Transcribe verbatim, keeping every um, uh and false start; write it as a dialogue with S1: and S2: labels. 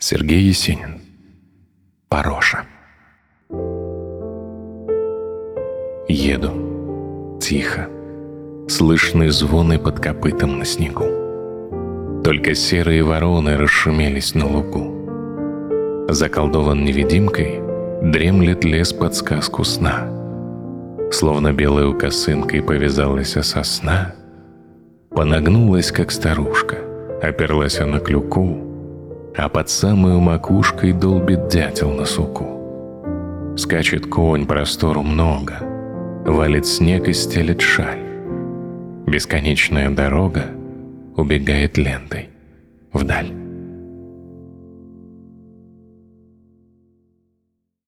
S1: Сергей Есенин. Пароша. Еду. Тихо. Слышны звоны под копытом на снегу. Только серые вороны расшумелись на лугу. Заколдован невидимкой, дремлет лес под сказку сна. Словно белою косынкой повязалась сосна, понагнулась, как старушка, оперлась она клюку, а под самую макушкой долбит дятел на суку. Скачет конь, простору много, валит снег и стелет шаль. Бесконечная дорога убегает лентой вдаль.